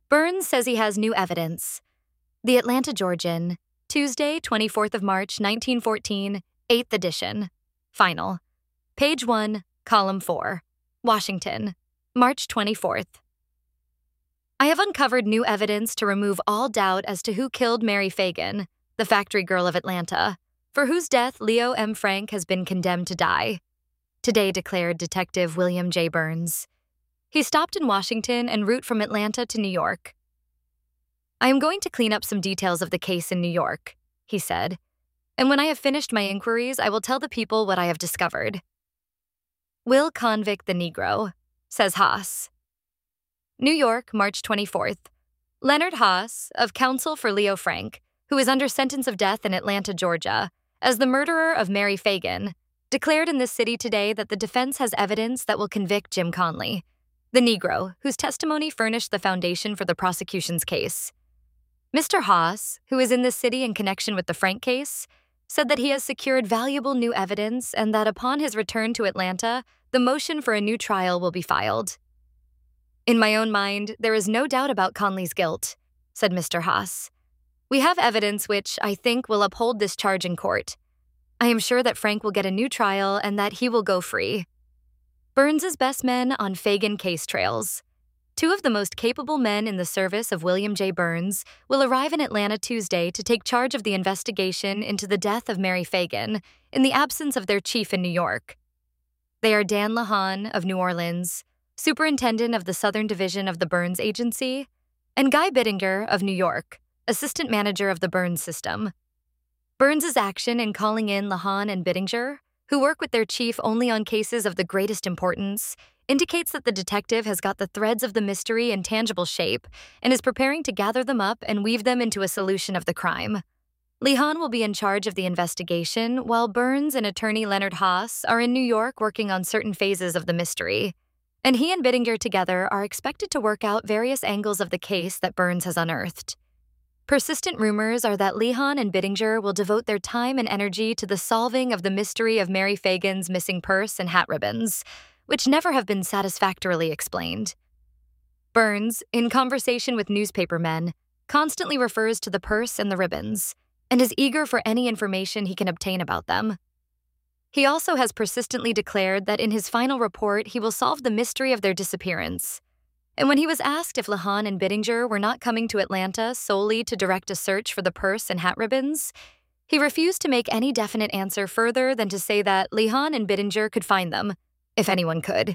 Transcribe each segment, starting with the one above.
Burns says he has new evidence. The Atlanta Georgian, Tuesday, 24th of March, 1914, 8th edition. Final. Page 1, column 4. Washington, March 24th. I have uncovered new evidence to remove all doubt as to who killed Mary Fagan, the factory girl of Atlanta, for whose death Leo M. Frank has been condemned to die. Today declared Detective William J. Burns. He stopped in Washington en route from Atlanta to New York. I am going to clean up some details of the case in New York, he said, and when I have finished my inquiries, I will tell the people what I have discovered. Will convict the Negro, says Haas. New York, March 24th. Leonard Haas, of counsel for Leo Frank, who is under sentence of death in Atlanta, Georgia, as the murderer of Mary Fagan, declared in this city today that the defense has evidence that will convict Jim Conley, the Negro, whose testimony furnished the foundation for the prosecution's case. Mr. Haas, who is in this city in connection with the Frank case, said that he has secured valuable new evidence and that upon his return to Atlanta, the motion for a new trial will be filed. In my own mind, there is no doubt about Conley's guilt, said Mr. Haas. We have evidence which, I think, will uphold this charge in court. I am sure that Frank will get a new trial and that he will go free. Burns's best men on Fagan case trails. Two of the most capable men in the service of William J. Burns will arrive in Atlanta Tuesday to take charge of the investigation into the death of Mary Fagan in the absence of their chief in New York. They are Dan Lahan of New Orleans, superintendent of the Southern Division of the Burns Agency, and Guy Bittinger of New York, assistant manager of the Burns system. Burns's action in calling in Lahan and Bittinger, who work with their chief only on cases of the greatest importance, indicates that the detective has got the threads of the mystery in tangible shape and is preparing to gather them up and weave them into a solution of the crime. Lahan will be in charge of the investigation, while Burns and attorney Leonard Haas are in New York working on certain phases of the mystery, and he and Bittinger together are expected to work out various angles of the case that Burns has unearthed. Persistent rumors are that Lahan and Bittinger will devote their time and energy to the solving of the mystery of Mary Fagan's missing purse and hat ribbons, which never have been satisfactorily explained. Burns, in conversation with newspaper men, constantly refers to the purse and the ribbons, and is eager for any information he can obtain about them. He also has persistently declared that in his final report he will solve the mystery of their disappearance. And when he was asked if Lahan and Bittinger were not coming to Atlanta solely to direct a search for the purse and hat ribbons, he refused to make any definite answer further than to say that Lahan and Bittinger could find them, if anyone could.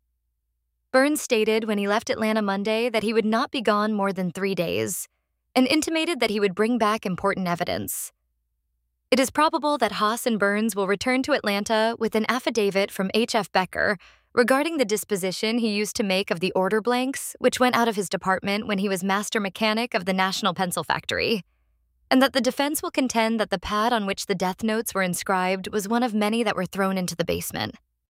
Burns stated when he left Atlanta Monday that he would not be gone more than 3 days, and intimated that he would bring back important evidence. It is probable that Haas and Burns will return to Atlanta with an affidavit from H.F. Becker regarding the disposition he used to make of the order blanks which went out of his department when he was master mechanic of the National Pencil Factory, and that the defense will contend that the pad on which the death notes were inscribed was one of many that were thrown into the basement.